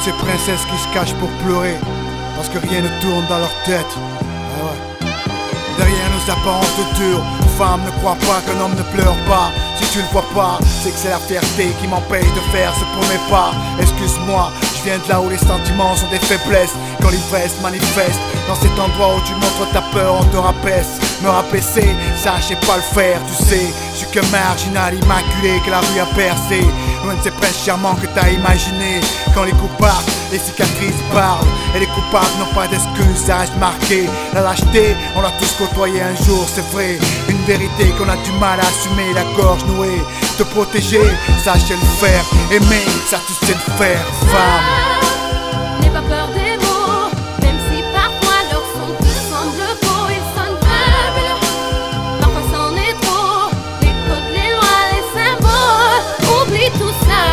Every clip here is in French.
Ces princesses qui se cachent pour pleurer parce que rien ne tourne dans leur tête. Ah ouais. Derrière nos apparences de dur, femme, ne crois pas qu'un homme ne pleure pas. Si tu le vois pas, c'est que c'est la fierté qui m'empêche de faire ce premier pas. Excuse-moi, je viens de là où les sentiments sont des faiblesses. Quand l'ivresse manifeste, dans cet endroit où tu montres ta peur, on te rabaisse. Me rabaisser, sachez pas le faire, tu sais. Je suis qu'un marginal immaculé que la rue a percé. Loin de ces princes charmants que t'as imaginé. Quand les coups partent, les cicatrices parlent. Et les coupables n'ont pas d'excuses, ça reste marqué. La lâcheté, on l'a tous côtoyé un jour, c'est vrai. Une vérité qu'on a du mal à assumer, la gorge nouée. Te protéger, sachez le faire. Aimer, ça tu sais le faire, femme. N'aie pas peur des mots, même si parfois leur son te semble faux, ils sonnent faibles. Parfois c'en est trop, les codes, les lois, les symboles. Oublie tout ça,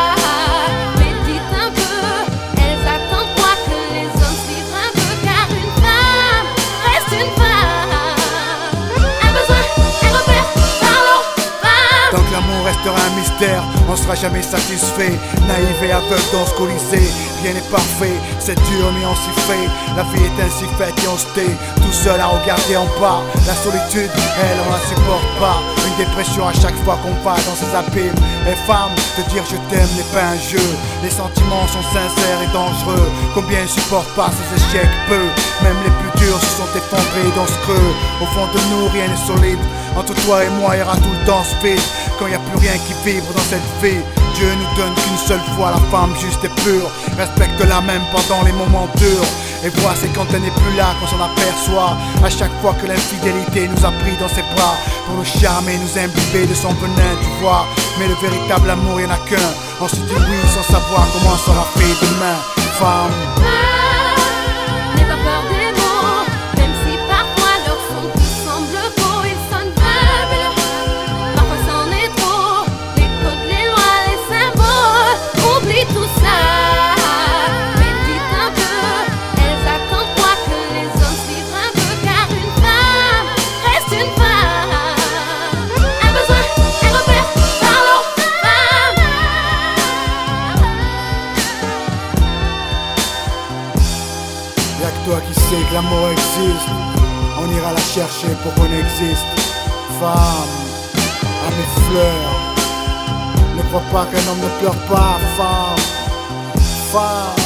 médite un peu. Elles attendent quoi que les hommes suivent un peu, car une femme reste une femme. Un besoin, un repère, parlons femme. Tant que l'amour restera un mystère, on sera jamais satisfait. Naïf et aveugle dans ce colisée, rien n'est parfait, c'est dur mais on s'y fait. La vie est ainsi faite et on se tait, tout seul à regarder en bas. La solitude, elle, on la supporte pas. Une dépression à chaque fois qu'on va dans ces abîmes. Et femme, te dire je t'aime n'est pas un jeu. Les sentiments sont sincères et dangereux. Combien ne supportent pas ces échecs? Peu, même les plus durs se sont effondrés dans ce creux. Au fond de nous, rien n'est solide. Entre toi et moi, il y aura tout le temps ce vide. Quand il n'y a plus rien qui vibre dans cette vie, Dieu nous donne qu'une seule fois la femme juste et pure. Respecte-la même pendant les moments durs. Et vois, c'est quand elle n'est plus là qu'on s'en aperçoit. À chaque fois que l'infidélité nous a pris dans ses bras pour nous charmer, nous imbiber de son venin, tu vois. Mais le véritable amour, il n'y en a qu'un. On se dit oui sans savoir comment ça sera fait demain, femme. N'aie pas peur des mots, même si parfois leur son te semble faux, ils sonnent faibles. Parfois c'en est trop, les codes, les lois, les symboles. Oublie tout ça, médite un peu. Elles attendent quoi que les hommes suivent un peu, car une femme reste une femme. Un besoin, un repère, parlons femme. Y'a que toi qui sais que l'amour existe. On ira la chercher pour qu'on existe. Femme, à mes fleurs. Ne crois pas qu'un homme ne pleure pas, femme. Femme.